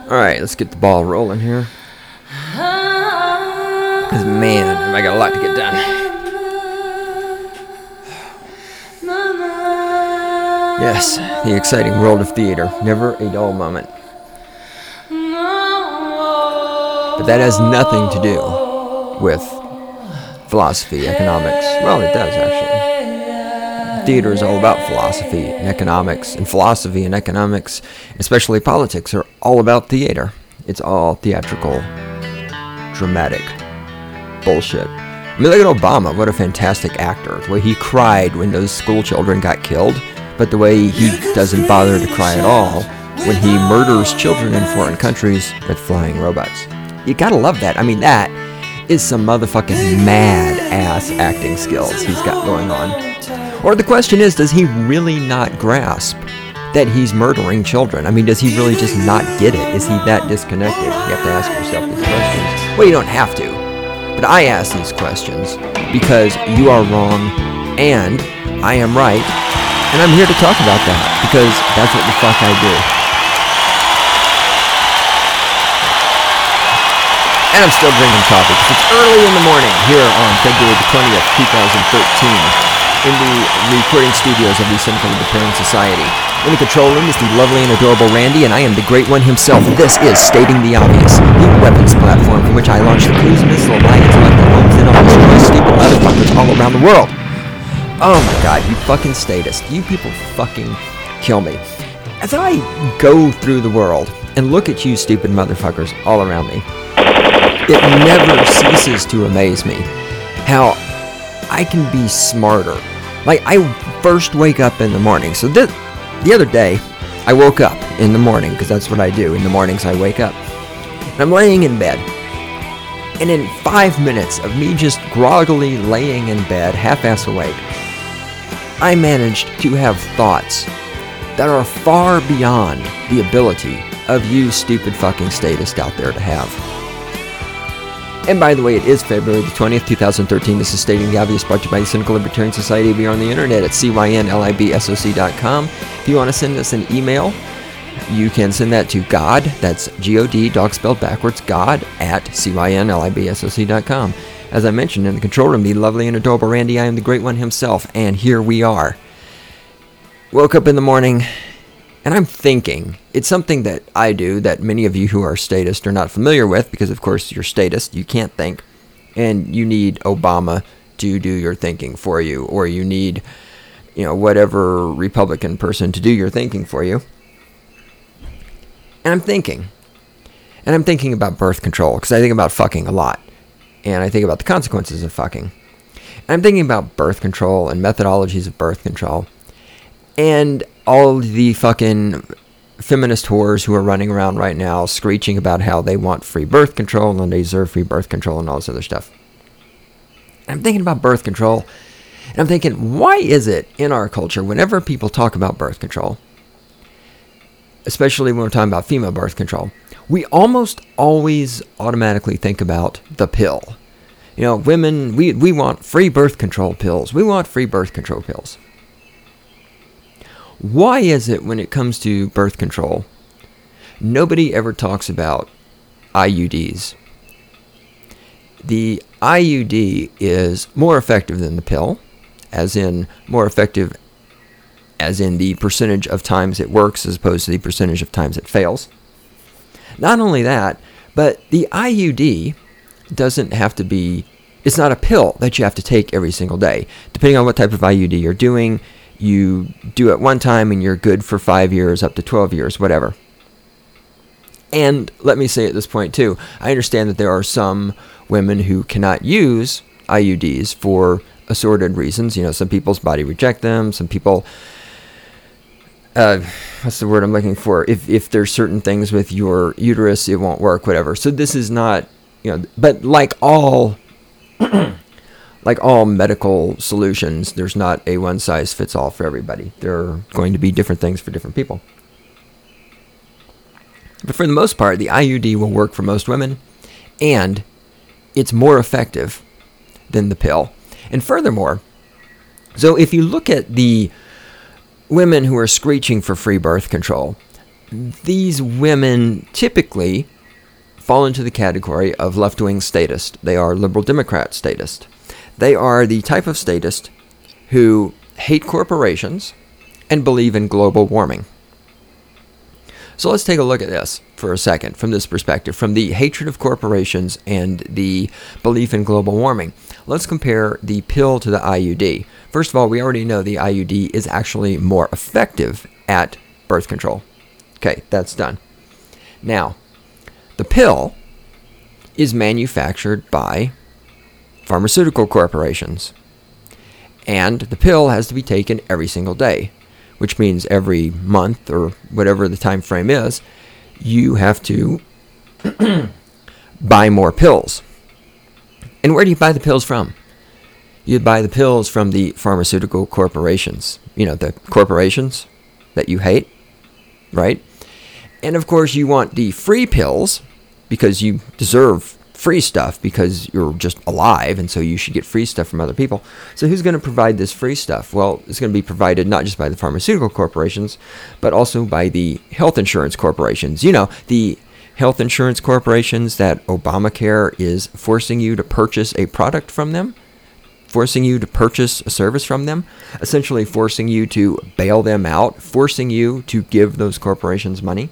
Alright, let's get the ball rolling here. Because, man, I got a lot to get done. Yes, the exciting world of theater. Never a dull moment. But that has nothing to do with philosophy, economics. Well, it does, actually. Theater is all about philosophy and economics, and philosophy and economics, especially politics, are all about theater. It's all theatrical, dramatic bullshit. I mean, look at Obama. What a fantastic actor. The way he cried when those school children got killed, but the way he doesn't bother to cry at all when he murders children in foreign countries with flying robots. You gotta love that. I mean, that is some motherfucking mad-ass acting skills he's got going on. Or the question is, does he really not grasp that he's murdering children? I mean, does he really just not get it? Is he that disconnected? You have to ask yourself these questions. Well, you don't have to. But I ask these questions because you are wrong and I am right. And I'm here to talk about that because that's what the fuck I do. And I'm still drinking coffee because it's early in the morning here on February the 20th, 2013. In the recording studios of the Cynical Libertarian Society. In the control room is the lovely and adorable Randy, and I am the great one himself. This is Stating the Obvious, the weapons platform from which I launch the cruise missile of my intellect that homes in on destroy stupid motherfuckers all around the world. Oh my god, you fucking statists. You people fucking kill me. As I go through the world and look at you stupid motherfuckers all around me, it never ceases to amaze me how I can be smarter. Like, I first wake up in the morning. So the other day, I woke up in the morning, because that's what I do. In the mornings, I wake up. And I'm laying in bed. And in 5 minutes of me just groggily laying in bed, half-ass awake, I managed to have thoughts that are far beyond the ability of you stupid fucking statists out there to have. And by the way, it is February the 20th, 2013. This is Stating the Obvious, brought to you by the Cynical Libertarian Society. We are on the internet at cynlibsoc.com. If you want to send us an email, you can send that to God, that's G-O-D, dog spelled backwards, God, at cynlibsoc.com. As I mentioned in the control room, the lovely and adorable Randy, I am the great one himself, and here we are. Woke up in the morning, and I'm thinking. It's something that I do that many of you who are statists are not familiar with, because of course you're statist, you can't think, and you need Obama to do your thinking for you, or you need, whatever Republican person to do your thinking for you. And I'm thinking about birth control, because I think about fucking a lot, and I think about the consequences of fucking. And I'm thinking about birth control and methodologies of birth control, and all the fucking feminist whores who are running around right now screeching about how they want free birth control and they deserve free birth control and all this other stuff. I'm thinking about birth control, and I'm thinking, why is it in our culture, whenever people talk about birth control, especially when we're talking about female birth control, we almost always automatically think about the pill. Women, we want free birth control pills. We want free birth control pills. Why is it when it comes to birth control, nobody ever talks about IUDs? The IUD is more effective than the pill, as in more effective as in the percentage of times it works as opposed to the percentage of times it fails. Not only that, but the IUD doesn't have to be, it's not a pill that you have to take every single day. Depending on what type of IUD you're doing, you do it one time and you're good for 5 years, up to 12 years, whatever. And let me say at this point too, I understand that there are some women who cannot use IUDs for assorted reasons. Some people's body reject them, some people, what's the word I'm looking for? If there's certain things with your uterus, it won't work, whatever. So this is not, but like all medical solutions, there's not a one-size-fits-all for everybody. There are going to be different things for different people. But for the most part, the IUD will work for most women, and it's more effective than the pill. And furthermore, so if you look at the women who are screeching for free birth control, these women typically fall into the category of left-wing statists. They are liberal Democrat statists. They are the type of statist who hate corporations and believe in global warming. So let's take a look at this for a second from this perspective, from the hatred of corporations and the belief in global warming. Let's compare the pill to the IUD. First of all, we already know the IUD is actually more effective at birth control. Okay, that's done. Now, the pill is manufactured by pharmaceutical corporations. And the pill has to be taken every single day, which means every month or whatever the time frame is, you have to buy more pills. And where do you buy the pills from? You buy the pills from the pharmaceutical corporations. You know, the corporations that you hate, right? And of course, you want the free pills because you deserve free stuff because you're just alive, and so you should get free stuff from other people. So who's going to provide this free stuff? Well, it's going to be provided not just by the pharmaceutical corporations, but also by the health insurance corporations. You know, the health insurance corporations that Obamacare is forcing you to purchase a product from them, forcing you to purchase a service from them, essentially forcing you to bail them out, forcing you to give those corporations money.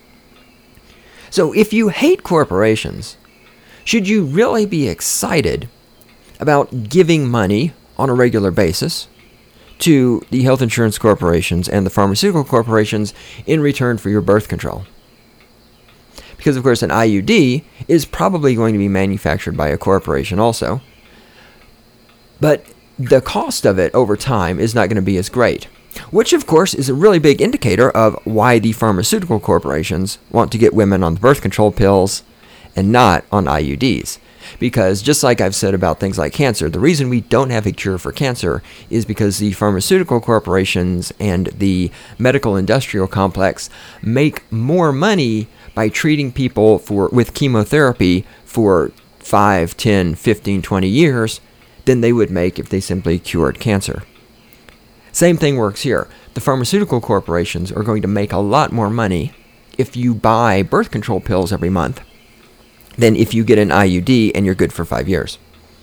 So if you hate corporations, should you really be excited about giving money on a regular basis to the health insurance corporations and the pharmaceutical corporations in return for your birth control? Because, of course, an IUD is probably going to be manufactured by a corporation also. But the cost of it over time is not going to be as great, which, of course, is a really big indicator of why the pharmaceutical corporations want to get women on the birth control pills and not on IUDs. Because just like I've said about things like cancer, the reason we don't have a cure for cancer is because the pharmaceutical corporations and the medical industrial complex make more money by treating people with chemotherapy for 5, 10, 15, 20 years than they would make if they simply cured cancer. Same thing works here. The pharmaceutical corporations are going to make a lot more money if you buy birth control pills every month than if you get an IUD and you're good for 5 years.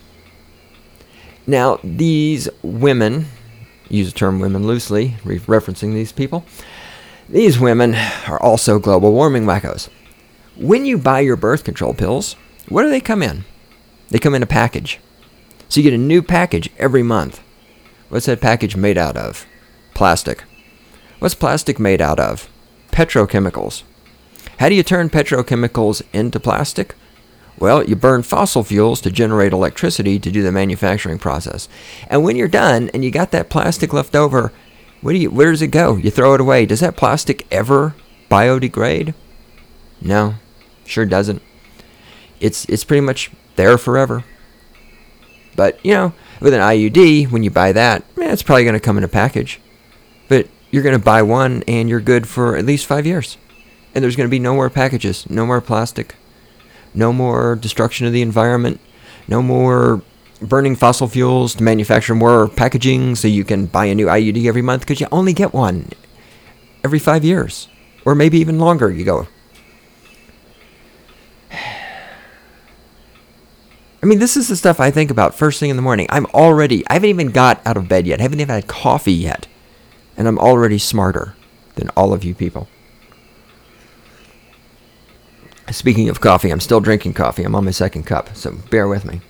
Now, these women, use the term women loosely, referencing these people, these women are also global warming wackos. When you buy your birth control pills, where do they come in? They come in a package. So you get a new package every month. What's that package made out of? Plastic. What's plastic made out of? Petrochemicals. How do you turn petrochemicals into plastic? Well, you burn fossil fuels to generate electricity to do the manufacturing process. And when you're done and you got that plastic left over, where does it go? You throw it away. Does that plastic ever biodegrade? No, sure doesn't. It's pretty much there forever. But, you know, with an IUD, when you buy that, it's probably going to come in a package. But you're going to buy one and you're good for at least 5 years. And there's going to be no more packages, no more plastic, no more destruction of the environment, no more burning fossil fuels to manufacture more packaging so you can buy a new IUD every month because you only get one every 5 years. Or maybe even longer, you go. I mean, this is the stuff I think about first thing in the morning. I haven't even got out of bed yet. I haven't even had coffee yet. And I'm already smarter than all of you people. Speaking of coffee, I'm still drinking coffee. I'm on my second cup, so bear with me.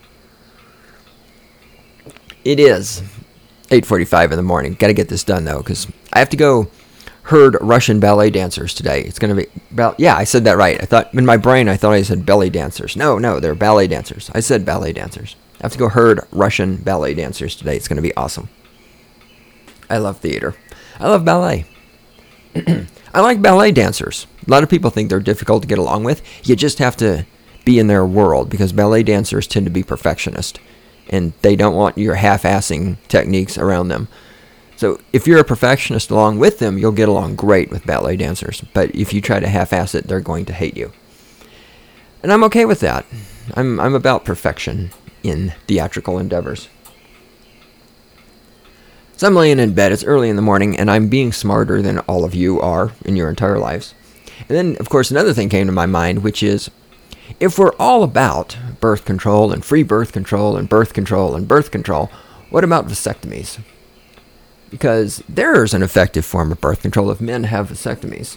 It is 8:45 in the morning. Got to get this done, though, because I have to go herd Russian ballet dancers today. It's going to be... Yeah, I said that right. In my brain, I thought I said belly dancers. No, they're ballet dancers. I said ballet dancers. I have to go herd Russian ballet dancers today. It's going to be awesome. I love theater. I love ballet. I like ballet dancers. A lot of people think they're difficult to get along with. You just have to be in their world because ballet dancers tend to be perfectionists and they don't want your half-assing techniques around them. So if you're a perfectionist along with them, you'll get along great with ballet dancers. But if you try to half-ass it, they're going to hate you. And I'm okay with that. I'm about perfection in theatrical endeavors. So I'm laying in bed, it's early in the morning, and I'm being smarter than all of you are in your entire lives. And then, of course, another thing came to my mind, which is, if we're all about birth control and free birth control and birth control and birth control, what about vasectomies? Because there's an effective form of birth control. If men have vasectomies,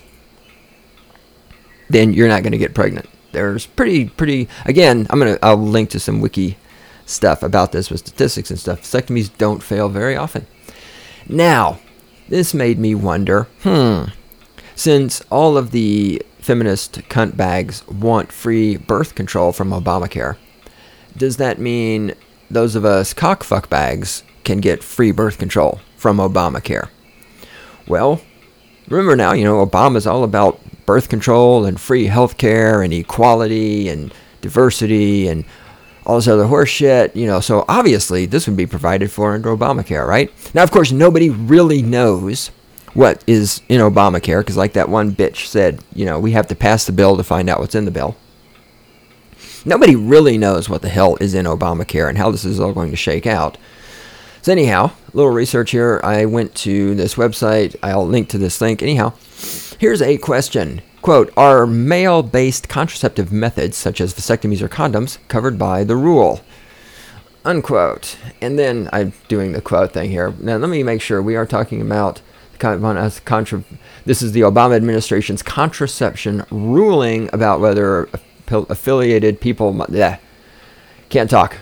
then you're not going to get pregnant. There's pretty, again, I'll link to some wiki stuff about this with statistics and stuff. Vasectomies don't fail very often. Now, this made me wonder, since all of the feminist cunt bags want free birth control from Obamacare, does that mean those of us cockfuck bags can get free birth control from Obamacare? Well, remember now, Obama's all about birth control and free health care and equality and diversity and all this other horse shit, so obviously this would be provided for under Obamacare, right? Now, of course, nobody really knows what is in Obamacare, because like that one bitch said, we have to pass the bill to find out what's in the bill. Nobody really knows what the hell is in Obamacare and how this is all going to shake out. So anyhow, a little research here. I went to this website. I'll link to this link. Anyhow, here's a question. Quote, are male-based contraceptive methods, such as vasectomies or condoms, covered by the rule? Unquote. And then I'm doing the quote thing here. Now, let me make sure we are talking about this is the Obama administration's contraception ruling about whether affiliated people... can't talk.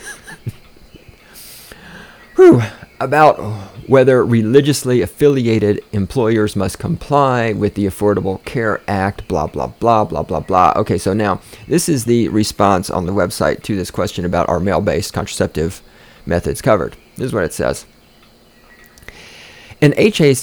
About whether religiously affiliated employers must comply with the Affordable Care Act, blah, blah, blah, blah, blah, blah. Okay, so now, this is the response on the website to this question about are male-based contraceptive methods covered. This is what it says. An HHS,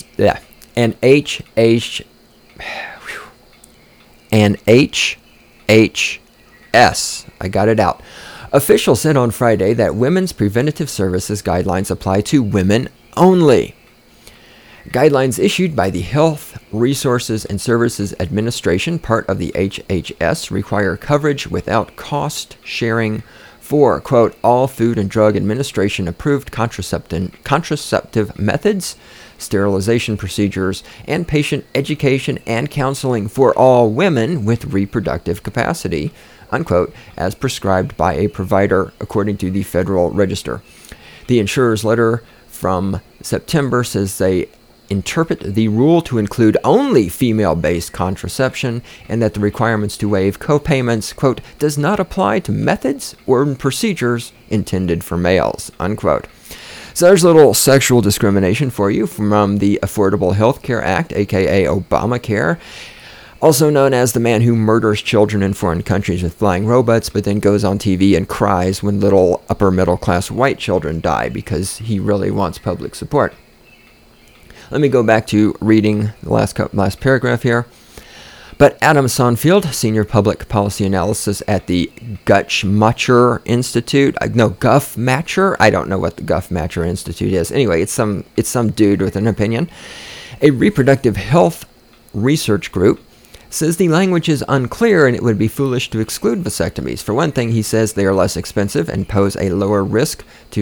I got it out. Official said on Friday that women's preventative services guidelines apply to women only. Guidelines issued by the Health Resources and Services Administration, part of the HHS, require coverage without cost sharing for, quote, all Food and Drug Administration approved contraceptive methods, sterilization procedures, and patient education and counseling for all women with reproductive capacity, unquote, as prescribed by a provider, according to the Federal Register. The insurer's letter from September says they interpret the rule to include only female-based contraception and that the requirements to waive co-payments, quote, does not apply to methods or procedures intended for males, unquote. So there's a little sexual discrimination for you from the Affordable Health Care Act, aka Obamacare, also known as the man who murders children in foreign countries with flying robots, but then goes on TV and cries when little upper-middle-class white children die because he really wants public support. Let me go back to reading the last paragraph here. But Adam Sonfield, Senior Public Policy Analysis at the Guttmacher Institute. Guffmatcher? I don't know what the Guffmatcher Institute is. Anyway, it's some dude with an opinion. A reproductive health research group says the language is unclear and it would be foolish to exclude vasectomies. For one thing, he says they are less expensive and pose a lower risk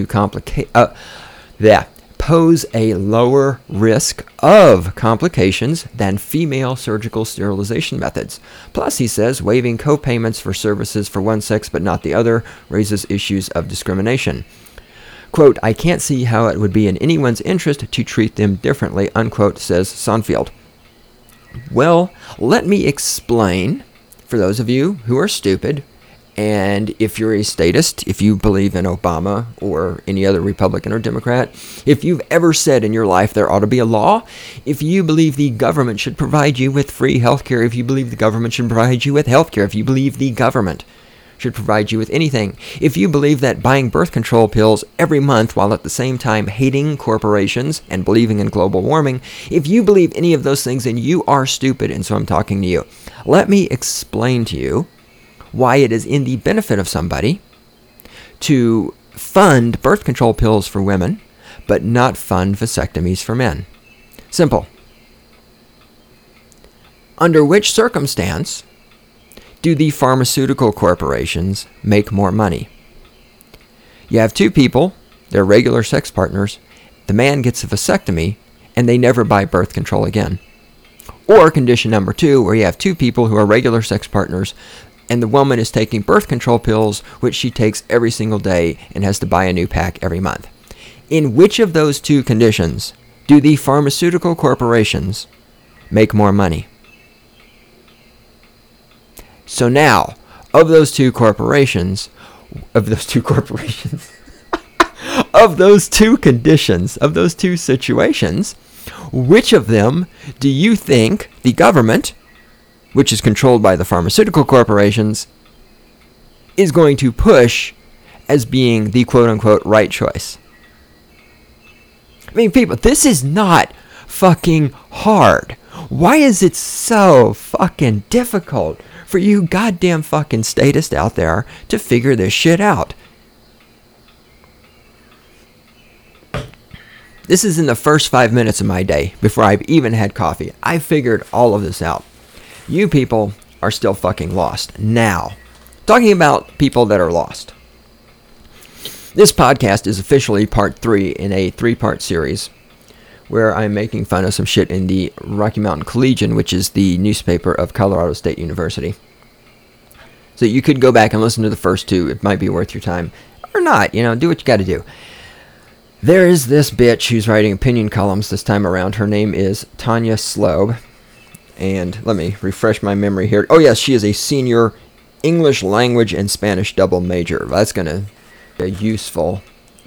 of complications than female surgical sterilization methods. Plus, he says, waiving co-payments for services for one sex but not the other raises issues of discrimination. Quote, I can't see how it would be in anyone's interest to treat them differently, unquote, says Sonfield. Well, let me explain for those of you who are stupid, and if you're a statist, if you believe in Obama or any other Republican or Democrat, if you've ever said in your life there ought to be a law, if you believe the government should provide you with free health care, if you believe the government should provide you with health care, if you believe the government should provide you with anything, if you believe that buying birth control pills every month while at the same time hating corporations and believing in global warming, if you believe any of those things, then you are stupid, and so I'm talking to you. Let me explain to you why it is in the benefit of somebody to fund birth control pills for women, but not fund vasectomies for men. Simple. Under which circumstance do the pharmaceutical corporations make more money? You have two people, they're regular sex partners, the man gets a vasectomy and they never buy birth control again. Or condition number 2, where you have two people who are regular sex partners and the woman is taking birth control pills, which she takes every single day and has to buy a new pack every month. In which of those two conditions do the pharmaceutical corporations make more money? So now, of those two conditions, of those two situations, which of them do you think the government, which is controlled by the pharmaceutical corporations, is going to push as being the quote-unquote right choice? I mean, people, this is not fucking hard. Why is it so fucking difficult for you goddamn fucking statists out there to figure this shit out? This is in the first 5 minutes of my day, before I've even had coffee. I figured all of this out. You people are still fucking lost. Now, talking about people that are lost. This podcast is officially part 3 in a 3-part series where I'm making fun of some shit in the Rocky Mountain Collegian, which is the newspaper of Colorado State University. So you could go back and listen to the first 2. It might be worth your time. Or not, do what you gotta do. There is this bitch who's writing opinion columns this time around. Her name is Tanya Slobe. And let me refresh my memory here. Oh yes, she is a senior English language and Spanish double major. That's gonna be a useful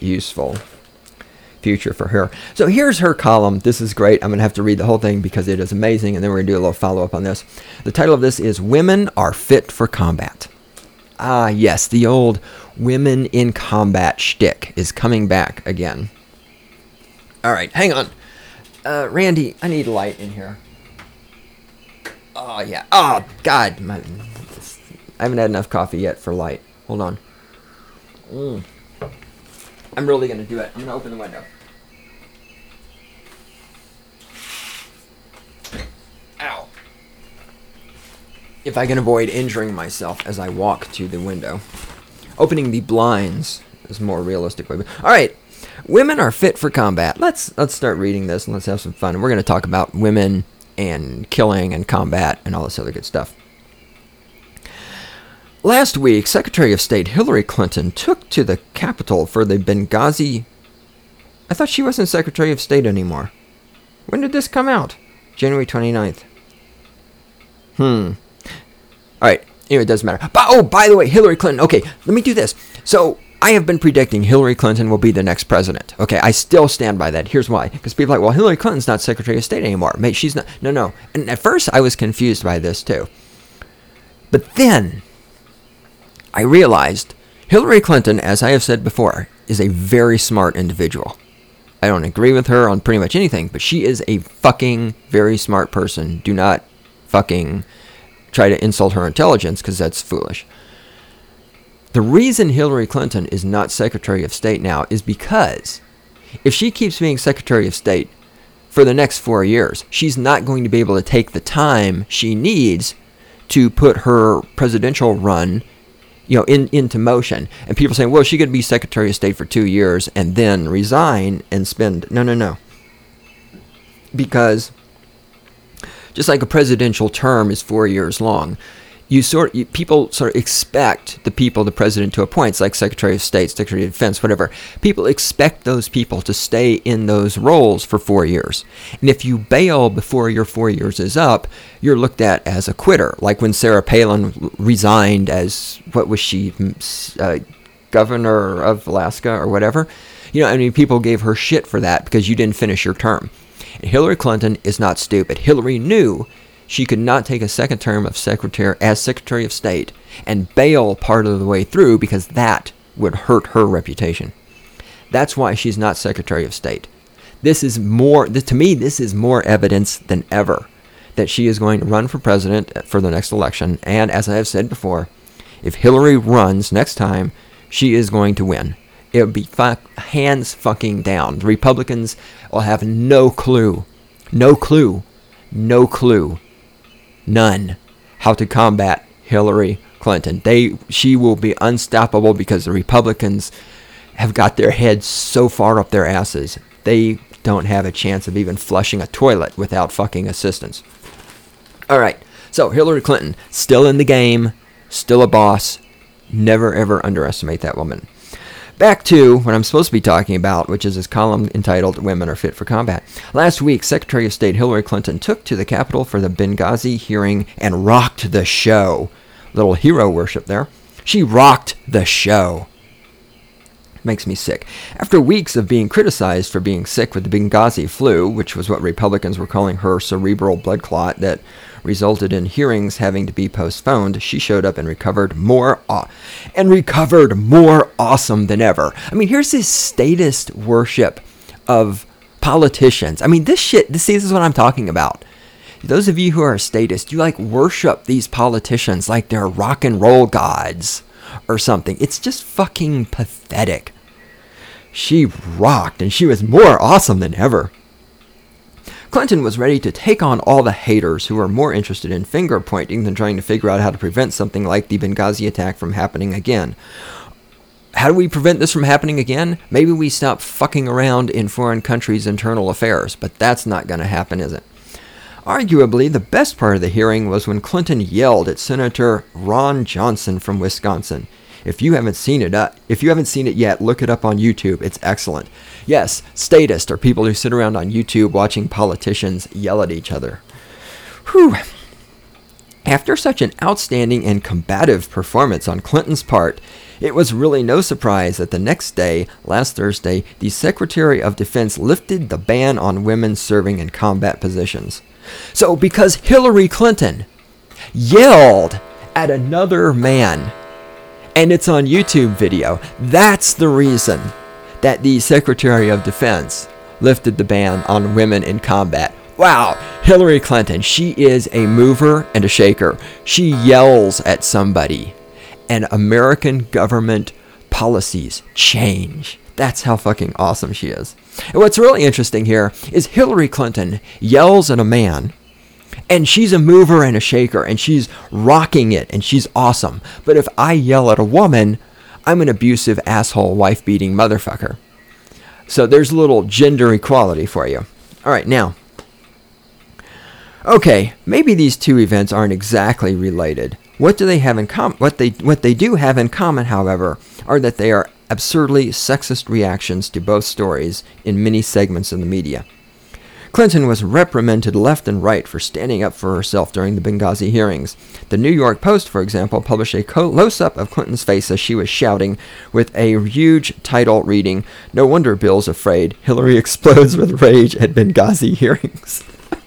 future for her. So here's her column. This is great. I'm going to have to read the whole thing because it is amazing, and then we're going to do a little follow-up on this. The title of this is Women Are Fit for Combat. Ah, yes, the old women in combat shtick is coming back again. All right, hang on. Randy, I need light in here. Oh, yeah. Oh, God. I haven't had enough coffee yet for light. Hold on. I'm really going to do it. I'm going to open the window. Ow. If I can avoid injuring myself as I walk to the window. Opening the blinds is a more realistic way. All right. Women are fit for combat. Let's start reading this and let's have some fun. And we're going to talk about women and killing and combat and all this other good stuff. Last week, Secretary of State Hillary Clinton took to the Capitol for the Benghazi... I thought she wasn't Secretary of State anymore. When did this come out? January 29th. Alright, anyway, it doesn't matter. By the way, Hillary Clinton. Okay, let me do this. So, I have been predicting Hillary Clinton will be the next president. Okay, I still stand by that. Here's why. Because people are like, well, Hillary Clinton's not Secretary of State anymore. Mate, she's not... No. And at first, I was confused by this, too. But then... I realized Hillary Clinton, as I have said before, is a very smart individual. I don't agree with her on pretty much anything, but she is a fucking very smart person. Do not fucking try to insult her intelligence, because that's foolish. The reason Hillary Clinton is not Secretary of State now is because if she keeps being Secretary of State for the next 4 years, she's not going to be able to take the time she needs to put her presidential run into motion. And people saying, well, she could be Secretary of State for 2 years and then resign and spend... No. Because just like a presidential term is 4 years long, people sort of expect the president to appoint. It's like Secretary of State, Secretary of Defense, whatever. People expect those people to stay in those roles for 4 years. And if you bail before your 4 years is up, you're looked at as a quitter. Like when Sarah Palin resigned as, what was she, governor of Alaska or whatever. People gave her shit for that because you didn't finish your term. And Hillary Clinton is not stupid. Hillary knew she could not take a second term as Secretary of State and bail part of the way through because that would hurt her reputation. That's why she's not Secretary of State. To me, this is more evidence than ever that she is going to run for president for the next election. And as I have said before, if Hillary runs next time, she is going to win. It would be hands fucking down. The Republicans will have no clue, none, how to combat Hillary Clinton. She will be unstoppable because the Republicans have got their heads so far up their asses, they don't have a chance of even flushing a toilet without fucking assistance. All right, so Hillary Clinton, still in the game, still a boss. Never, ever underestimate that woman. Back to what I'm supposed to be talking about, which is his column entitled Women Are Fit for Combat. Last week, Secretary of State Hillary Clinton took to the Capitol for the Benghazi hearing and rocked the show. Little hero worship there. She rocked the show. Makes me sick. After weeks of being criticized for being sick with the Benghazi flu, which was what Republicans were calling her cerebral blood clot that resulted in hearings having to be postponed, she showed up and recovered more awesome than ever. I mean, here's this statist worship of politicians. I mean, this is what I'm talking about. Those of you who are statists, you worship these politicians like they're rock and roll gods or something. It's just fucking pathetic. She rocked, and she was more awesome than ever. Clinton was ready to take on all the haters who were more interested in finger pointing than trying to figure out how to prevent something like the Benghazi attack from happening again. How do we prevent this from happening again? Maybe we stop fucking around in foreign countries' internal affairs, but that's not going to happen, is it? Arguably, the best part of the hearing was when Clinton yelled at Senator Ron Johnson from Wisconsin. If you haven't seen it yet, look it up on YouTube. It's excellent. Yes, statists are people who sit around on YouTube watching politicians yell at each other. Whew. After such an outstanding and combative performance on Clinton's part, it was really no surprise that the next day, last Thursday, the Secretary of Defense lifted the ban on women serving in combat positions. So because Hillary Clinton yelled at another man, and it's on YouTube video, that's the reason that the Secretary of Defense lifted the ban on women in combat. Wow, Hillary Clinton, she is a mover and a shaker. She yells at somebody, and American government policies change. That's how fucking awesome she is. And what's really interesting here is Hillary Clinton yells at a man, and she's a mover and a shaker, and she's rocking it, and she's awesome. But if I yell at a woman, I'm an abusive, asshole, wife-beating motherfucker. So there's a little gender equality for you. All right, now. Okay, maybe these two events aren't exactly related. What do they have in common? What they do have in common, however, are that they are absurdly sexist reactions to both stories in many segments of the media. Clinton was reprimanded left and right for standing up for herself during the Benghazi hearings. The New York Post, for example, published a close-up of Clinton's face as she was shouting, with a huge title reading, "No wonder Bill's afraid. Hillary explodes with rage at Benghazi hearings."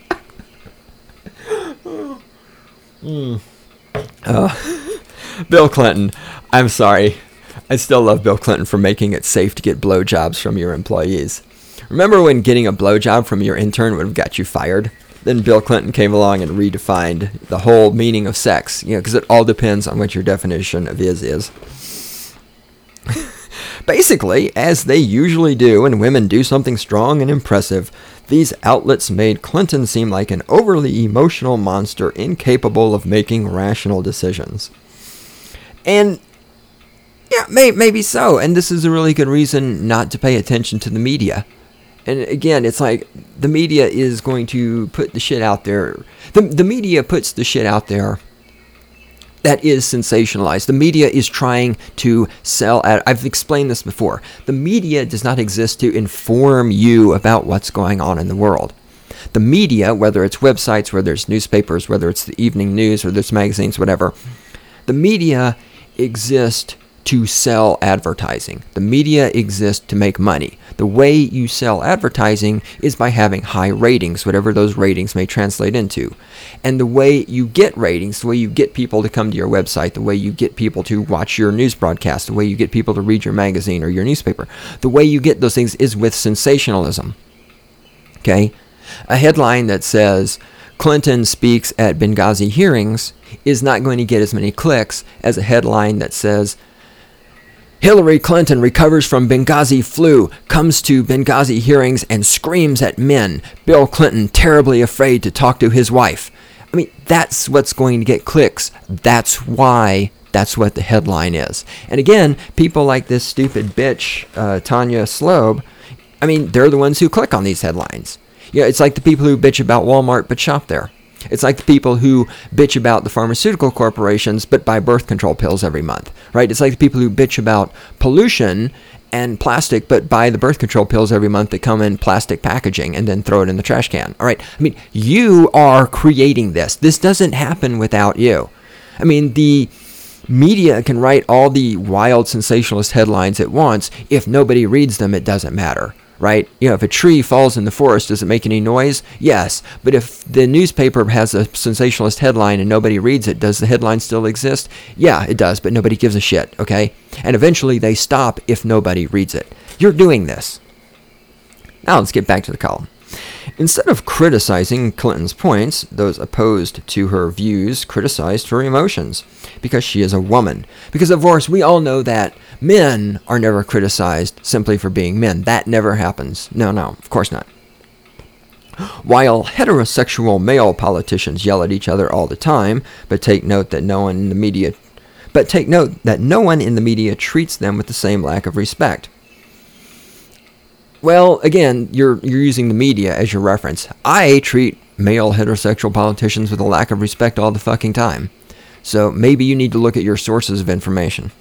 Bill Clinton, I'm sorry. I still love Bill Clinton for making it safe to get blowjobs from your employees. Remember when getting a blowjob from your intern would have got you fired? Then Bill Clinton came along and redefined the whole meaning of sex, because it all depends on what your definition of is. Basically, as they usually do when women do something strong and impressive, these outlets made Clinton seem like an overly emotional monster incapable of making rational decisions. And yeah, maybe so, and this is a really good reason not to pay attention to the media. And again, it's like the media is going to put the shit out there. The media puts the shit out there that is sensationalized. The media is trying to sell. I've explained this before. The media does not exist to inform you about what's going on in the world. The media, whether it's websites, whether it's newspapers, whether it's the evening news, whether it's magazines, whatever, the media exists to sell advertising. The media exists to make money. The way you sell advertising is by having high ratings, whatever those ratings may translate into. And the way you get ratings, the way you get people to come to your website, the way you get people to watch your news broadcast, the way you get people to read your magazine or your newspaper, the way you get those things is with sensationalism. Okay? A headline that says, "Clinton speaks at Benghazi hearings," is not going to get as many clicks as a headline that says, "Hillary Clinton recovers from Benghazi flu, comes to Benghazi hearings and screams at men. Bill Clinton terribly afraid to talk to his wife." I mean, that's what's going to get clicks. That's why That's what the headline is. And again, people like this stupid bitch, Tanya Slobe, I mean, they're the ones who click on these headlines. Yeah, it's like the people who bitch about Walmart but shop there. It's like the people who bitch about the pharmaceutical corporations but buy birth control pills every month, right? It's like the people who bitch about pollution and plastic but buy the birth control pills every month that come in plastic packaging and then throw it in the trash can. All right, I mean, you are creating this. This doesn't happen without you. I mean, the media can write all the wild sensationalist headlines it wants. If nobody reads them, it doesn't matter. Right? You know, if a tree falls in the forest, does it make any noise? Yes. But if the newspaper has a sensationalist headline and nobody reads it, does the headline still exist? Yeah, it does, but nobody gives a shit, okay? And eventually they stop if nobody reads it. You're doing this. Now let's get back to the column. Instead of criticizing Clinton's points, those opposed to her views criticized her emotions because she is a woman. Because, of course, we all know that men are never criticized simply for being men. That never happens. No, of course not. While heterosexual male politicians yell at each other all the time, but take note that no one in the media treats them with the same lack of respect. Well, again, you're using the media as your reference. I treat male heterosexual politicians with a lack of respect all the fucking time. So maybe you need to look at your sources of information.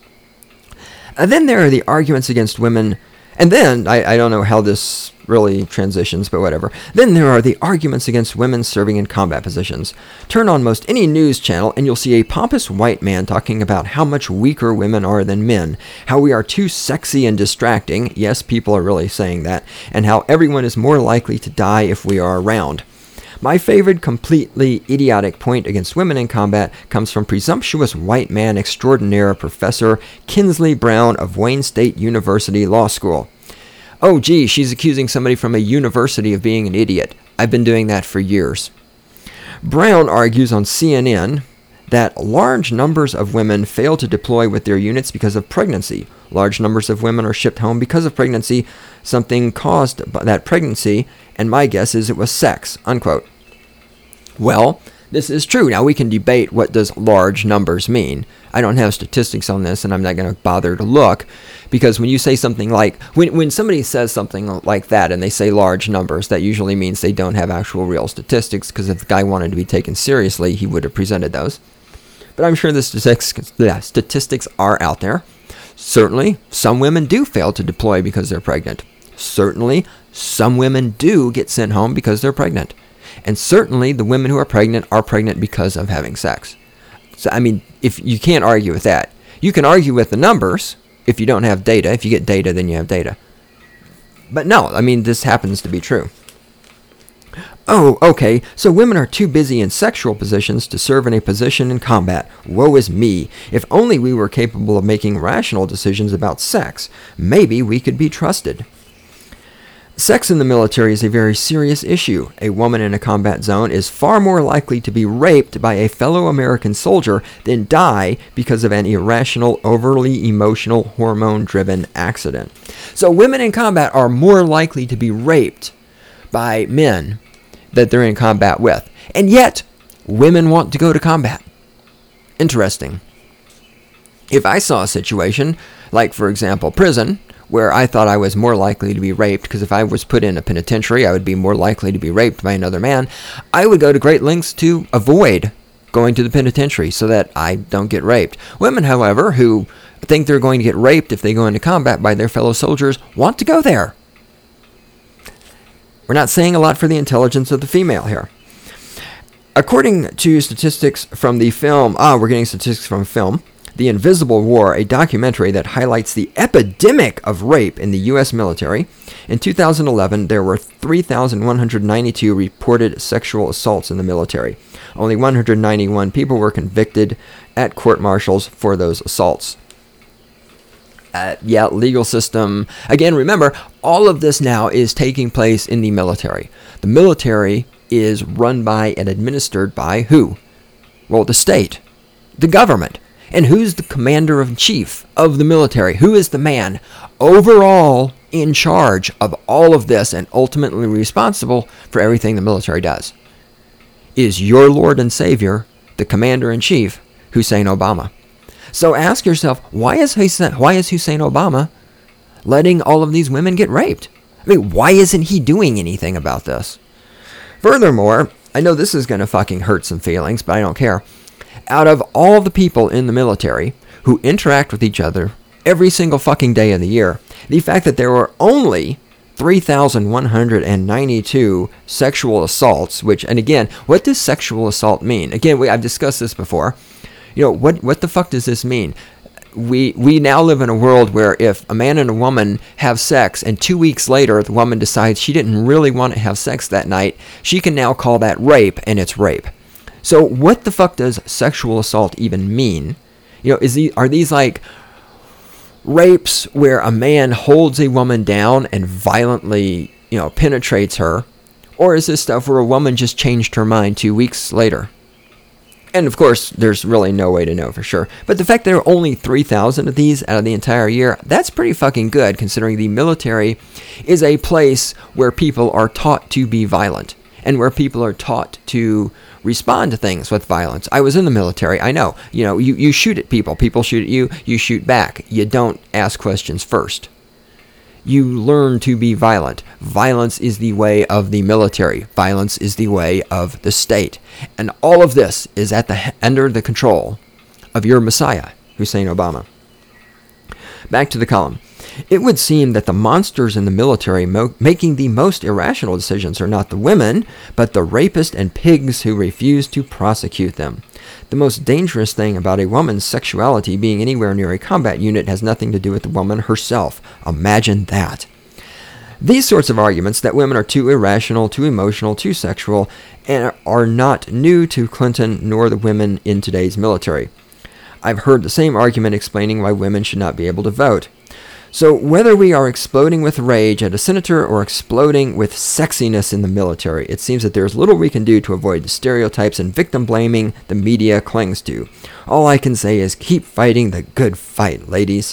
And then there are the arguments against women. And then, I don't know how this really transitions, but whatever. Then there are the arguments against women serving in combat positions. Turn on most any news channel and you'll see a pompous white man talking about how much weaker women are than men, how we are too sexy and distracting, yes, people are really saying that, and how everyone is more likely to die if we are around. My favorite completely idiotic point against women in combat comes from presumptuous white man extraordinaire Professor Kinsley Brown of Wayne State University Law School. Oh, gee, she's accusing somebody from a university of being an idiot. I've been doing that for years. Brown argues on CNN that large numbers of women fail to deploy with their units because of pregnancy. Large numbers of women are shipped home because of pregnancy. Something caused by that pregnancy, and my guess is it was sex, unquote. Well, this is true. Now, we can debate what does large numbers mean. I don't have statistics on this, and I'm not going to bother to look, because when you say something like, when somebody says something like that and they say large numbers, that usually means they don't have actual real statistics, because if the guy wanted to be taken seriously, he would have presented those. But I'm sure the statistics are out there. Certainly, some women do fail to deploy because they're pregnant. Certainly, some women do get sent home because they're pregnant. And certainly, the women who are pregnant because of having sex. So, I mean, if you can't argue with that. You can argue with the numbers if you don't have data. If you get data, then you have data. But no, I mean, this happens to be true. Oh, okay, so women are too busy in sexual positions to serve in a position in combat. Woe is me. If only we were capable of making rational decisions about sex, maybe we could be trusted. Sex in the military is a very serious issue. A woman in a combat zone is far more likely to be raped by a fellow American soldier than die because of an irrational, overly emotional, hormone-driven accident. So women in combat are more likely to be raped by men that they're in combat with. And yet, women want to go to combat. Interesting. If I saw a situation, like, for example, prison, where I thought I was more likely to be raped, because if I was put in a penitentiary, I would be more likely to be raped by another man, I would go to great lengths to avoid going to the penitentiary so that I don't get raped. Women, however, who think they're going to get raped if they go into combat by their fellow soldiers, want to go there. We're not saying a lot for the intelligence of the female here. According to statistics from the film, we're getting statistics from a film, The Invisible War, a documentary that highlights the epidemic of rape in the U.S. military. In 2011, there were 3,192 reported sexual assaults in the military. Only 191 people were convicted at court-martials for those assaults. Legal system. Again, remember, all of this now is taking place in the military. The military is run by and administered by who? Well, the state, the government. And who's the commander-in-chief of the military? Who is the man overall in charge of all of this and ultimately responsible for everything the military does? Is your Lord and Savior, the commander-in-chief, Hussein Obama. So ask yourself, why is Hussein Obama letting all of these women get raped? I mean, why isn't he doing anything about this? Furthermore, I know this is going to fucking hurt some feelings, but I don't care. Out of all the people in the military who interact with each other every single fucking day of the year, the fact that there were only 3,192 sexual assaults, which, and again, what does sexual assault mean? Again, I've discussed this before. You know, what the fuck does this mean? We now live in a world where if a man and a woman have sex and 2 weeks later the woman decides she didn't really want to have sex that night, she can now call that rape, and it's rape. So what the fuck does sexual assault even mean? You know, are these like rapes where a man holds a woman down and violently, penetrates her? Or is this stuff where a woman just changed her mind 2 weeks later? And of course, there's really no way to know for sure. But the fact there are only 3,000 of these out of the entire year, that's pretty fucking good, considering the military is a place where people are taught to be violent and where people are taught to respond to things with violence. I was in the military. I know. You shoot at people. People shoot at you. You shoot back. You don't ask questions first. You learn to be violent. Violence is the way of the military. Violence is the way of the state. And all of this is under the control of your Messiah, Hussein Obama. Back to the column. It would seem that the monsters in the military making the most irrational decisions are not the women, but the rapists and pigs who refuse to prosecute them. The most dangerous thing about a woman's sexuality being anywhere near a combat unit has nothing to do with the woman herself. Imagine that. These sorts of arguments that women are too irrational, too emotional, too sexual, and are not new to Clinton nor the women in today's military. I've heard the same argument explaining why women should not be able to vote. So whether we are exploding with rage at a senator or exploding with sexiness in the military, it seems that there's little we can do to avoid the stereotypes and victim blaming the media clings to. All I can say is keep fighting the good fight, ladies.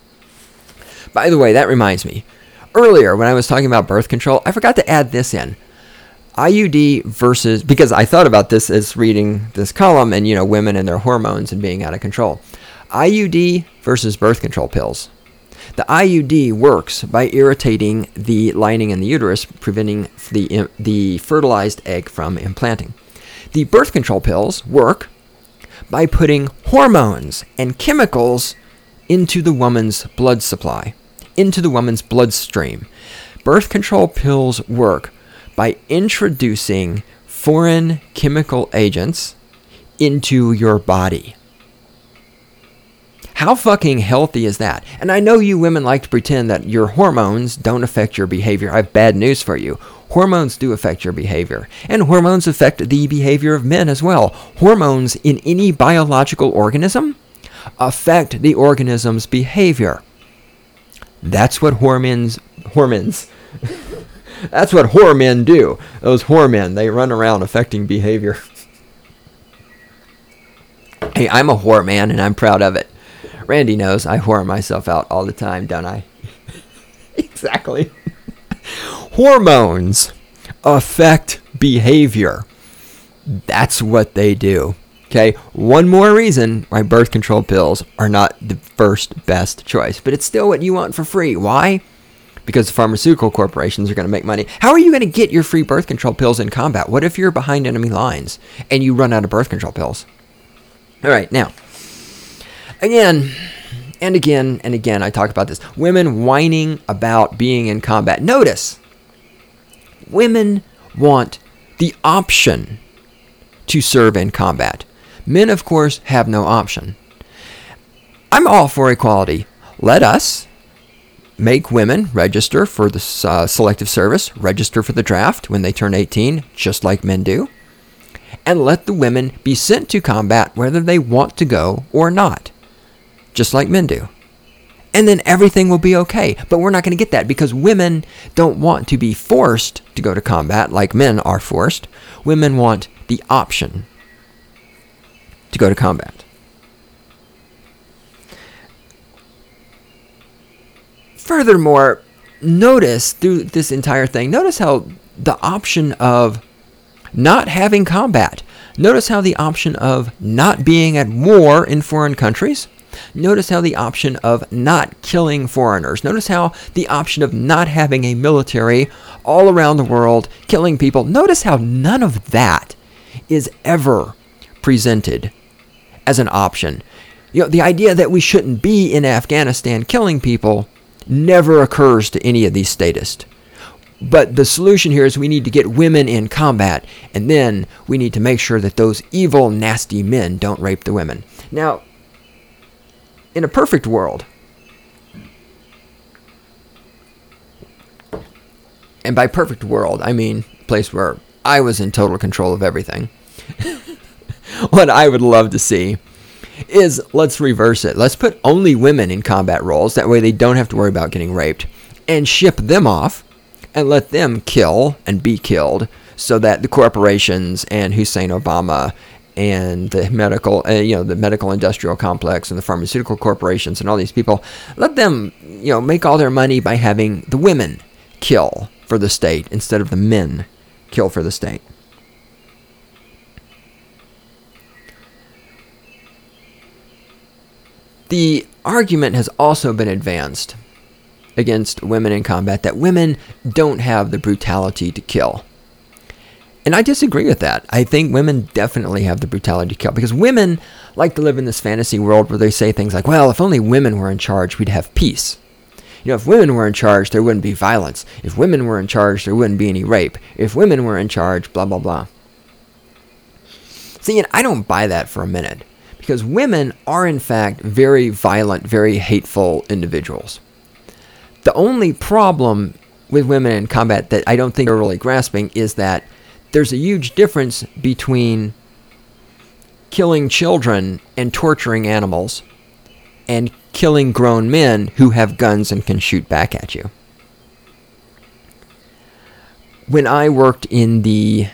By the way, that reminds me. Earlier, when I was talking about birth control, I forgot to add this in. IUD versus, because I thought about this as reading this column and, women and their hormones and being out of control. IUD versus birth control pills. The IUD works by irritating the lining in the uterus, preventing the fertilized egg from implanting. The birth control pills work by putting hormones and chemicals into the woman's blood supply, into the woman's bloodstream. Birth control pills work by introducing foreign chemical agents into your body. How fucking healthy is that? And I know you women like to pretend that your hormones don't affect your behavior. I have bad news for you. Hormones do affect your behavior. And hormones affect the behavior of men as well. Hormones in any biological organism affect the organism's behavior. That's what hormones. That's what whoremen do. Those whoremen, they run around affecting behavior. Hey, I'm a whore man, and I'm proud of it. Randy knows I whore myself out all the time, don't I? Exactly. Hormones affect behavior. That's what they do. Okay, one more reason why birth control pills are not the first best choice. But it's still what you want for free. Why? Because pharmaceutical corporations are going to make money. How are you going to get your free birth control pills in combat? What if you're behind enemy lines and you run out of birth control pills? All right, now, again and again and again, I talk about this. Women whining about being in combat. Notice, women want the option to serve in combat. Men, of course, have no option. I'm all for equality. Let us make women register for the selective service, register for the draft when they turn 18, just like men do, and let the women be sent to combat whether they want to go or not, just like men do. And then everything will be okay. But we're not going to get that because women don't want to be forced to go to combat like men are forced. Women want the option to go to combat. Furthermore, notice through this entire thing, notice how the option of not having combat, notice how the option of not being at war in foreign countries, Notice how the option of not killing foreigners, notice how the option of not having a military all around the world, killing people, notice how none of that is ever presented as an option. The idea that we shouldn't be in Afghanistan killing people never occurs to any of these statists. But the solution here is we need to get women in combat, and then we need to make sure that those evil, nasty men don't rape the women. Now, in a perfect world, and by perfect world, I mean a place where I was in total control of everything, what I would love to see is, let's reverse it. Let's put only women in combat roles. That way they don't have to worry about getting raped, and ship them off and let them kill and be killed, so that the corporations and Hussein Obama and the medical industrial complex and the pharmaceutical corporations and all these people, let them, make all their money by having the women kill for the state instead of the men kill for the state. The argument has also been advanced against women in combat that women don't have the brutality to kill. And I disagree with that. I think women definitely have the brutality to kill, because women like to live in this fantasy world where they say things like, well, if only women were in charge, we'd have peace. If women were in charge, there wouldn't be violence. If women were in charge, there wouldn't be any rape. If women were in charge, blah, blah, blah. See, and I don't buy that for a minute, because women are, in fact, very violent, very hateful individuals. The only problem with women in combat that I don't think they're really grasping is that there's a huge difference between killing children and torturing animals and killing grown men who have guns and can shoot back at you. When I worked in the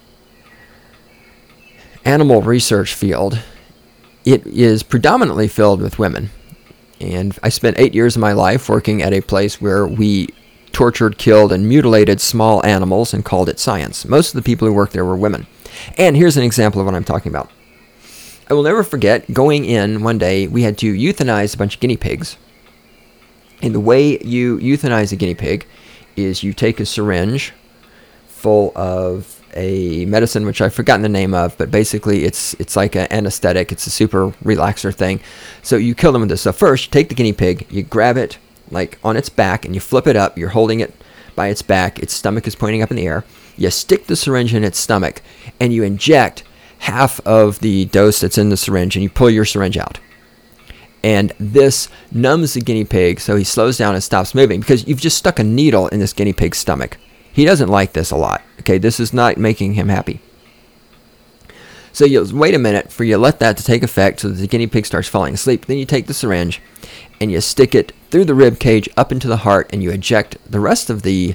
animal research field, it is predominantly filled with women. And I spent 8 years of my life working at a place where we tortured, killed, and mutilated small animals and called it science. Most of the people who worked there were women. And here's an example of what I'm talking about. I will never forget going in one day, we had to euthanize a bunch of guinea pigs. And the way you euthanize a guinea pig is you take a syringe full of a medicine which I've forgotten the name of, but basically it's like an anesthetic. It's a super relaxer thing. So you kill them with this. So first, you take the guinea pig, you grab it like on its back, and you flip it up. You're holding it by its back. Its stomach is pointing up in the air. You stick the syringe in its stomach, and you inject half of the dose that's in the syringe, and you pull your syringe out. And this numbs the guinea pig so he slows down and stops moving, because you've just stuck a needle in this guinea pig's stomach. He doesn't like this a lot. Okay, this is not making him happy. So you wait a minute for you let that to take effect so that the guinea pig starts falling asleep. Then you take the syringe and you stick it through the rib cage up into the heart, and you eject the rest of the...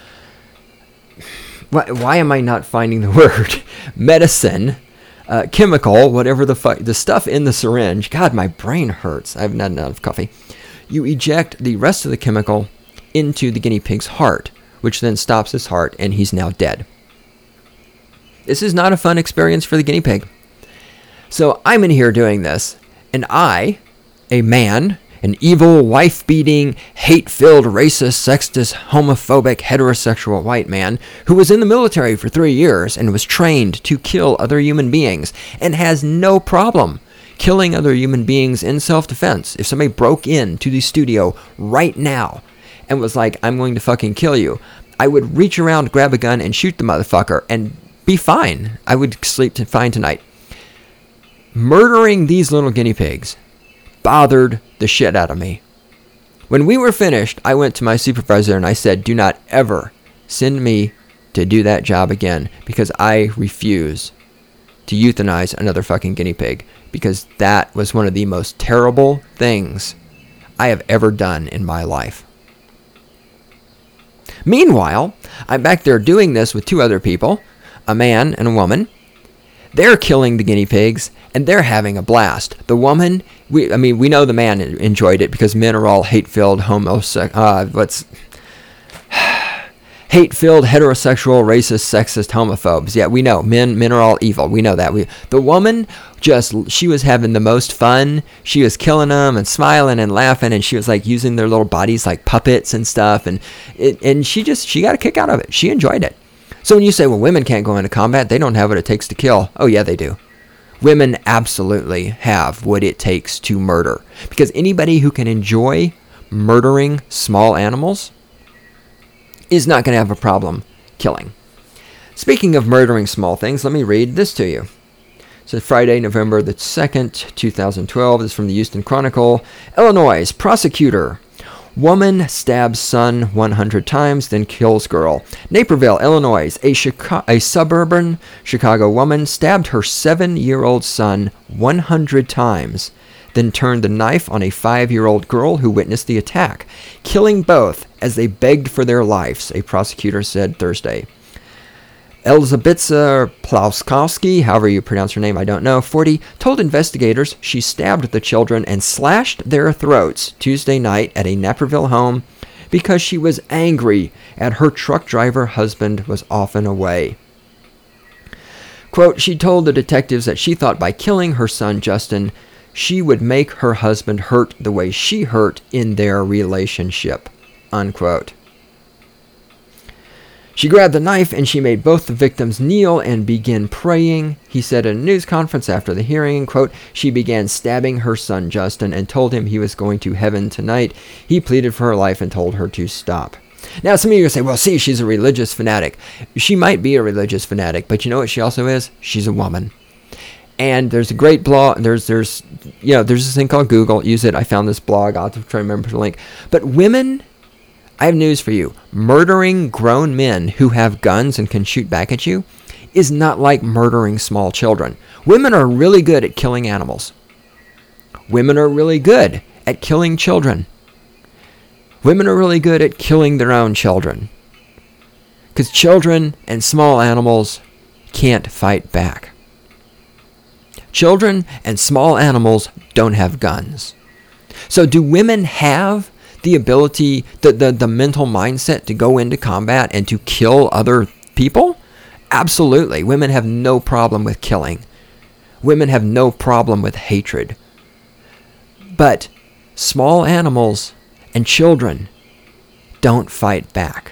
Why am I not finding the word? Medicine, chemical, whatever the stuff in the syringe. God, my brain hurts. I haven't had enough coffee. You eject the rest of the chemical into the guinea pig's heart, which then stops his heart, and he's now dead. This is not a fun experience for the guinea pig. So I'm in here doing this, and I, a man, an evil, wife-beating, hate-filled, racist, sexist, homophobic, heterosexual white man who was in the military for 3 years and was trained to kill other human beings and has no problem killing other human beings in self-defense. If somebody broke into the studio right now and was like, I'm going to fucking kill you, I would reach around, grab a gun, and shoot the motherfucker and be fine. I would sleep fine tonight. Murdering these little guinea pigs bothered the shit out of me. When we were finished, I went to my supervisor and I said, do not ever send me to do that job again, because I refuse to euthanize another fucking guinea pig, because that was one of the most terrible things I have ever done in my life. Meanwhile, I'm back there doing this with 2 other people, a man and a woman. They're killing the guinea pigs, and they're having a blast. The woman, we know the man hate-filled hate-filled, heterosexual, racist, sexist, homophobes. Yeah, we know. Men are all evil. We know that. The woman, she was having the most fun. She was killing them and smiling and laughing, and she was like using their little bodies like puppets and stuff. And she got a kick out of it. She enjoyed it. So when you say, well, women can't go into combat, they don't have what it takes to kill. Oh, yeah, they do. Women absolutely have what it takes to murder. Because anybody who can enjoy murdering small animals is not going to have a problem killing. Speaking of murdering small things, let me read this to you. So Friday, November the 2nd, 2012. This is from the Houston Chronicle. Illinois, prosecutor. Woman stabs son 100 times, then kills girl. Naperville, Illinois. A suburban Chicago woman stabbed her 7-year-old son 100 times, then turned the knife on a 5-year-old girl who witnessed the attack, killing both as they begged for their lives, a prosecutor said Thursday. Elizabetza Plauskowski, however you pronounce her name, I don't know, 40, told investigators she stabbed the children and slashed their throats Tuesday night at a Naperville home because she was angry at her truck driver husband was often away. Quote, she told the detectives that she thought by killing her son Justin, she would make her husband hurt the way she hurt in their relationship, unquote. She grabbed the knife and she made both the victims kneel and begin praying, he said at a news conference after the hearing. Quote, she began stabbing her son Justin and told him he was going to heaven tonight. He pleaded for her life and told her to stop. Now, some of you say, well, see, she's a religious fanatic. She might be a religious fanatic, but you know what she also is? She's a woman. And there's a great blog. There's this thing called Google. Use it. I found this blog. I'll have to try to remember the link. But women, I have news for you. Murdering grown men who have guns and can shoot back at you is not like murdering small children. Women are really good at killing animals. Women are really good at killing children. Women are really good at killing their own children. Because children and small animals can't fight back. Children and small animals don't have guns. So do women have the ability, the mental mindset to go into combat and to kill other people? Absolutely. Women have no problem with killing. Women have no problem with hatred. But small animals and children don't fight back.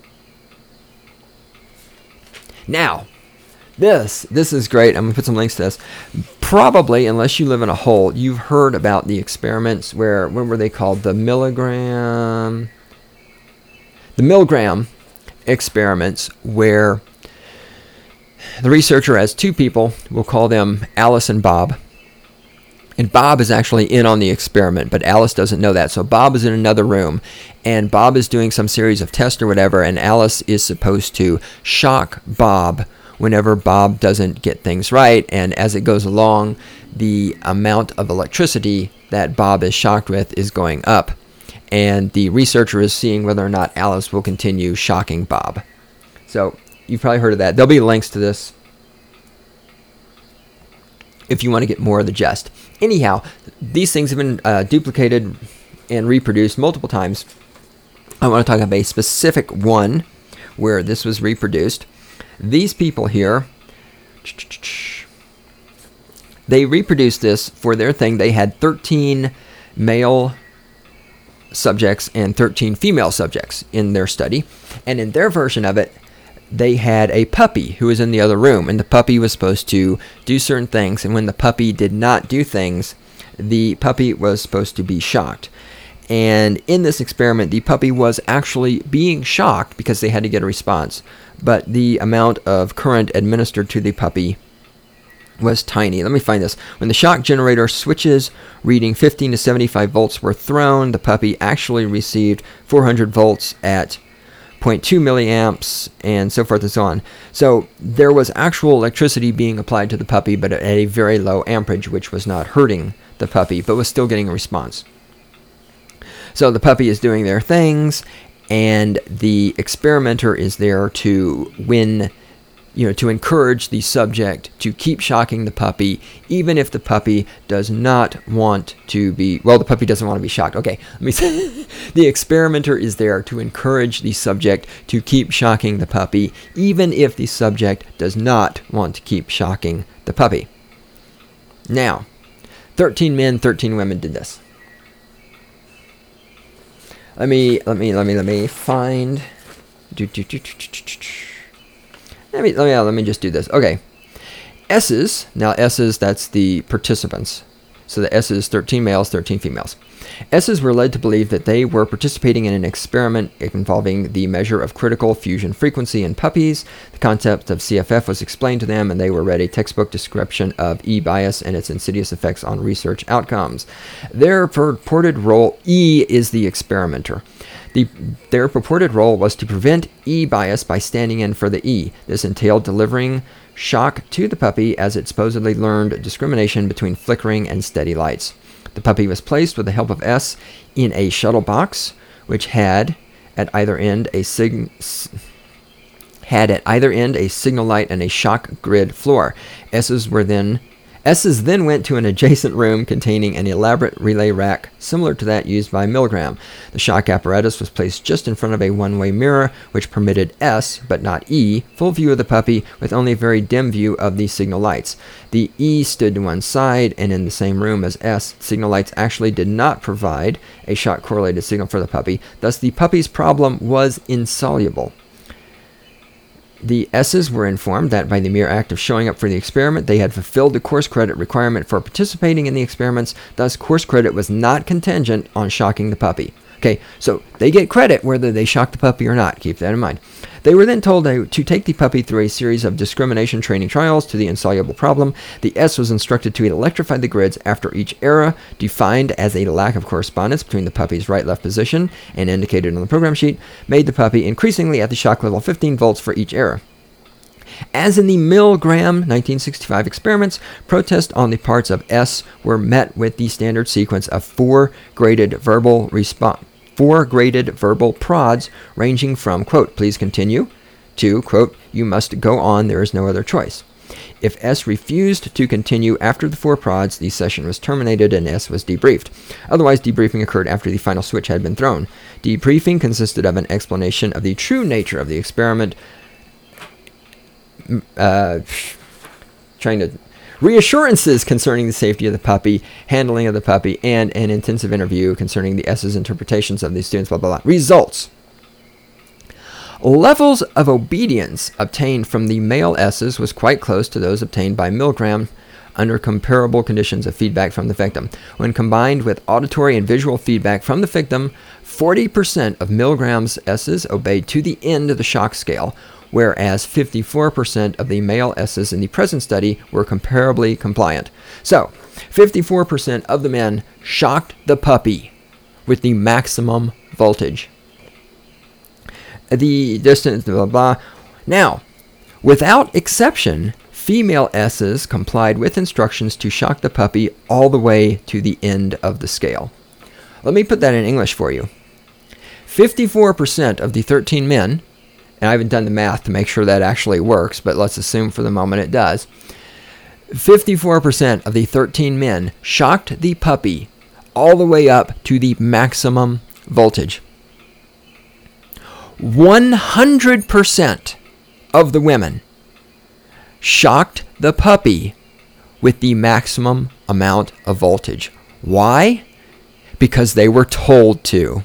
Now, this is great. I'm going to put some links to this. Probably, unless you live in a hole, you've heard about the experiments what were they called? The Milgram experiments, where the researcher has two people, we'll call them Alice and Bob. And Bob is actually in on the experiment, but Alice doesn't know that. So Bob is in another room, and Bob is doing some series of tests or whatever, and Alice is supposed to shock Bob whenever Bob doesn't get things right. And as it goes along, the amount of electricity that Bob is shocked with is going up. And the researcher is seeing whether or not Alice will continue shocking Bob. So you've probably heard of that. There'll be links to this if you want to get more of the gist. Anyhow, these things have been duplicated and reproduced multiple times. I want to talk about a specific one where this was reproduced. These people here, they reproduced this for their thing. They had 13 male subjects and 13 female subjects in their study. And in their version of it, they had a puppy who was in the other room, and the puppy was supposed to do certain things, and when the puppy did not do things, the puppy was supposed to be shocked. And in this experiment, the puppy was actually being shocked because they had to get a response, but the amount of current administered to the puppy was tiny. Let me find this. When the shock generator switches reading 15 to 75 volts were thrown, the puppy actually received 400 volts at 0.2 milliamps, and so forth and so on. So there was actual electricity being applied to the puppy, but at a very low amperage, which was not hurting the puppy, but was still getting a response. So the puppy is doing their things, and the experimenter is there to win to encourage the subject to keep shocking the puppy, even if the puppy does not want to be, the puppy doesn't want to be shocked. Okay, let me say, the experimenter is there to encourage the subject to keep shocking the puppy, even if the subject does not want to keep shocking the puppy. Now, 13 men, 13 women did this. Let me find. Let me just do this. Okay. S's, now S's, that's the participants. So the S's, 13 males, 13 females. S's were led to believe that they were participating in an experiment involving the measure of critical fusion frequency in puppies. The concept of CFF was explained to them, and they were read a textbook description of E-bias and its insidious effects on research outcomes. Their purported role, E is the experimenter. Their purported role was to prevent E-bias by standing in for the E. This entailed delivering shock to the puppy as it supposedly learned discrimination between flickering and steady lights. The puppy was placed with the help of S in a shuttle box, which had at either end a signal light and a shock grid floor. S's then went to an adjacent room containing an elaborate relay rack similar to that used by Milgram. The shock apparatus was placed just in front of a one-way mirror, which permitted S, but not E, full view of the puppy with only a very dim view of the signal lights. The E stood to one side, and in the same room as S, signal lights actually did not provide a shock-correlated signal for the puppy. Thus, the puppy's problem was insoluble. The S's were informed that by the mere act of showing up for the experiment, they had fulfilled the course credit requirement for participating in the experiments. Thus, course credit was not contingent on shocking the puppy. Okay, so they get credit whether they shock the puppy or not. Keep that in mind. They were then told to take the puppy through a series of discrimination training trials to the insoluble problem. The S was instructed to electrify the grids after each error, defined as a lack of correspondence between the puppy's right-left position and indicated on the program sheet, made the puppy increasingly at the shock level 15 volts for each error. As in the Milgram 1965 experiments, protests on the parts of S were met with the standard sequence of four graded verbal prods ranging from, quote, please continue, to, quote, you must go on, there is no other choice. If S refused to continue after the four prods, the session was terminated and S was debriefed. Otherwise, debriefing occurred after the final switch had been thrown. Debriefing consisted of an explanation of the true nature of the experiment, reassurances concerning the safety of the puppy, handling of the puppy, and an intensive interview concerning the S's interpretations of the students, blah, blah, blah. Results. Levels of obedience obtained from the male S's was quite close to those obtained by Milgram under comparable conditions of feedback from the victim. When combined with auditory and visual feedback from the victim, 40% of Milgram's S's obeyed to the end of the shock scale, whereas 54% of the male S's in the present study were comparably compliant. So, 54% of the men shocked the puppy with the maximum voltage. The distance, blah, blah. Now, without exception, female S's complied with instructions to shock the puppy all the way to the end of the scale. Let me put that in English for you. 54% of the 13 men, and I haven't done the math to make sure that actually works, but let's assume for the moment it does. 54% of the 13 men shocked the puppy all the way up to the maximum voltage. 100% of the women shocked the puppy with the maximum amount of voltage. Why? Because they were told to.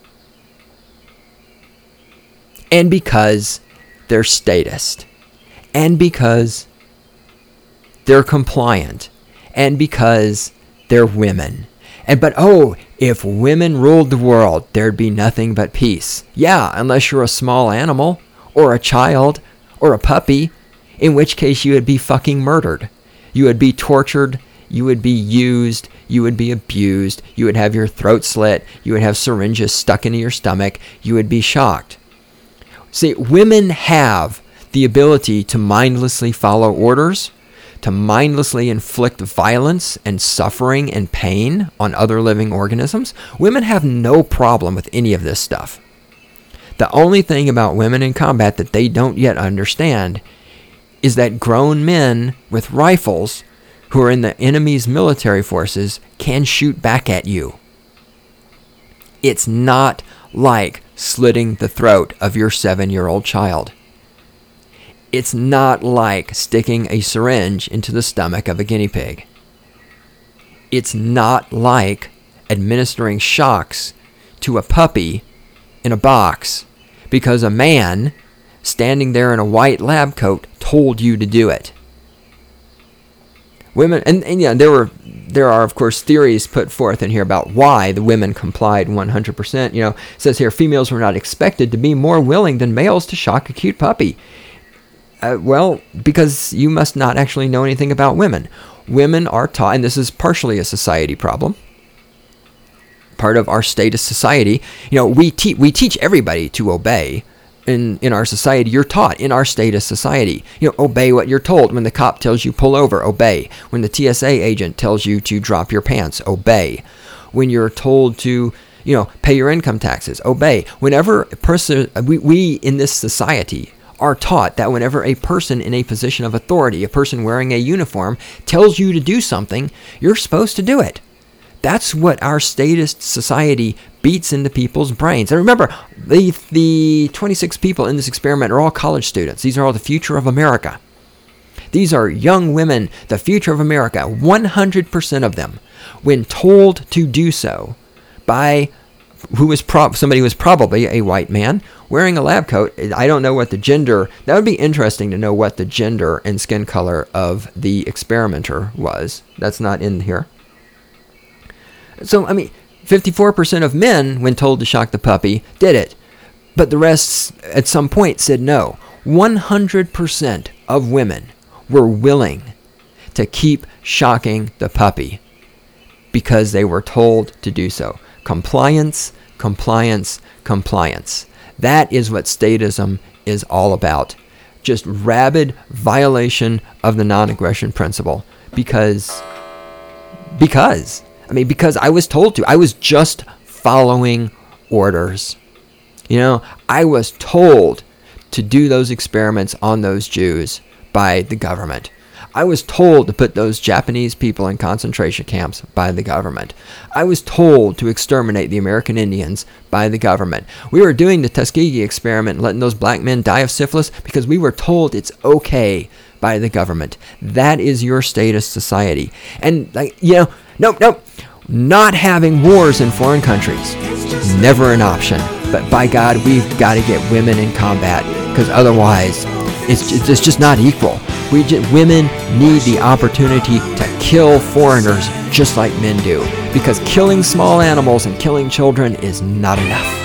And because they're statist. And because they're compliant. And because they're women. But if women ruled the world, there'd be nothing but peace. Yeah, unless you're a small animal, or a child, or a puppy, in which case you would be fucking murdered. You would be tortured, you would be used, you would be abused, you would have your throat slit, you would have syringes stuck into your stomach, you would be shocked. See, women have the ability to mindlessly follow orders, to mindlessly inflict violence and suffering and pain on other living organisms. Women have no problem with any of this stuff. The only thing about women in combat that they don't yet understand is that grown men with rifles who are in the enemy's military forces can shoot back at you. It's not like slitting the throat of your 7-year-old child. It's not like sticking a syringe into the stomach of a guinea pig. It's not like administering shocks to a puppy in a box because a man standing there in a white lab coat told you to do it. Women, and yeah, there are of course theories put forth in here about why the women complied 100%. It says here, females were not expected to be more willing than males to shock a cute puppy. Well, because you must not actually know anything about women. Women are taught, and this is partially a society problem, part of our status society. We teach everybody to obey. In our society, you're taught in our status society, obey what you're told. When the cop tells you pull over, obey. When the TSA agent tells you to drop your pants, obey. When you're told to, pay your income taxes, obey. Whenever a person, we in this society are taught that whenever a person in a position of authority, a person wearing a uniform, tells you to do something, you're supposed to do it. That's what our statist society beats into people's brains. And remember, the 26 people in this experiment are all college students. These are all the future of America. These are young women, the future of America. 100% of them, when told to do so by somebody who was probably a white man wearing a lab coat. I don't know what the gender, that would be interesting to know what the gender and skin color of the experimenter was. That's not in here. So, 54% of men, when told to shock the puppy, did it. But the rest, at some point, said no. 100% of women were willing to keep shocking the puppy because they were told to do so. Compliance, compliance, compliance. That is what statism is all about. Just rabid violation of the non-aggression principle. Because I was told to. I was just following orders. I was told to do those experiments on those Jews by the government. I was told to put those Japanese people in concentration camps by the government. I was told to exterminate the American Indians by the government. We were doing the Tuskegee experiment and letting those black men die of syphilis because we were told it's okay by the government. That is your status society. And nope. Not having wars in foreign countries, never an option. But by God, we've got to get women in combat because otherwise, it's just not equal. Women need the opportunity to kill foreigners just like men do, because killing small animals and killing children is not enough.